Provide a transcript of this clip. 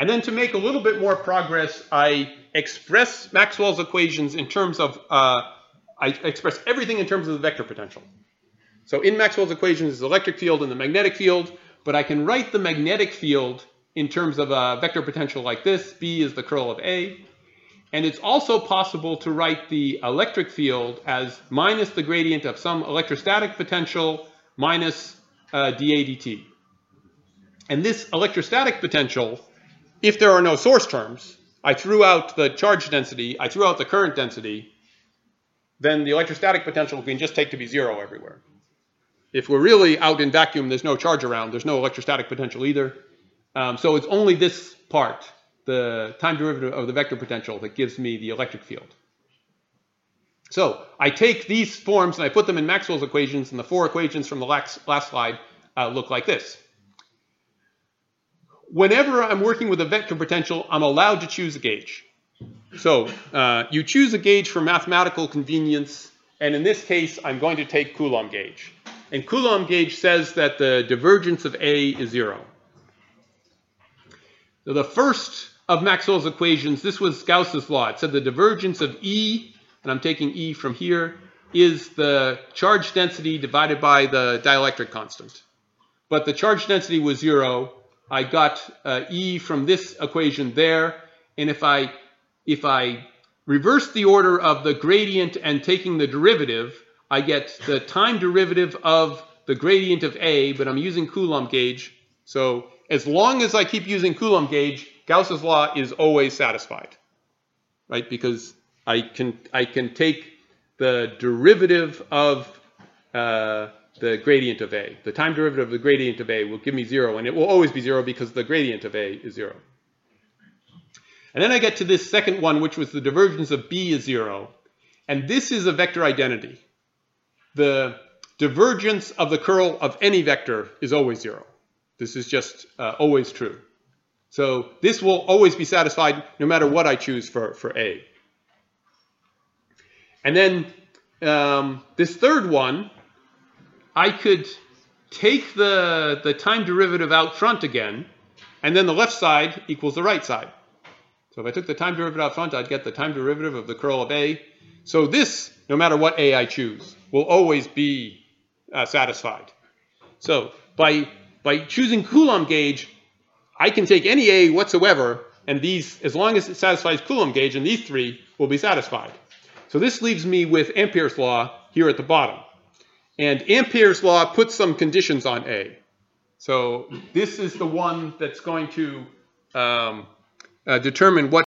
And then to make a little bit more progress, I express Maxwell's equations in terms of, I express everything in terms of the vector potential. So in Maxwell's equations is the electric field and the magnetic field, but I can write the magnetic field in terms of a vector potential like this. B is the curl of A. And it's also possible to write the electric field as minus the gradient of some electrostatic potential minus dA dt. And this electrostatic potential, if there are no source terms, I threw out the charge density, I threw out the current density, then the electrostatic potential we can just take to be 0 everywhere. If we're really out in vacuum, there's no charge around, there's no electrostatic potential either. So it's only this part, the time derivative of the vector potential, that gives me the electric field. So I take these forms and I put them in Maxwell's equations, and the 4 equations from the last slide look like this. Whenever I'm working with a vector potential, I'm allowed to choose a gauge. So you choose a gauge for mathematical convenience, and in this case, I'm going to take Coulomb gauge. And Coulomb gauge says that the divergence of A is 0. So the first of Maxwell's equations, this was Gauss's law. It said the divergence of E, and I'm taking E from here, is the charge density divided by the dielectric constant. But the charge density was 0. I got E from this equation there, and if I reverse the order of the gradient and taking the derivative, I get the time derivative of the gradient of A, but I'm using Coulomb gauge. So as long as I keep using Coulomb gauge, Gauss's law is always satisfied, right? Because I can take the derivative of the gradient of A. The time derivative of the gradient of A will give me 0, and it will always be 0 because the gradient of A is 0. And then I get to this second one, which was the divergence of B is 0. And this is a vector identity. The divergence of the curl of any vector is always 0. This is just always true. So this will always be satisfied no matter what I choose for A. And then this third one, I could take the time derivative out front again, and then the left side equals the right side. So if I took the time derivative out front, I'd get the time derivative of the curl of A. So this, no matter what A I choose, will always be satisfied. So by choosing Coulomb gauge, I can take any A whatsoever, and these, as long as it satisfies Coulomb gauge, and these 3 will be satisfied. So this leaves me with Ampere's law here at the bottom. And Ampere's law puts some conditions on A. So this is the one that's going to determine what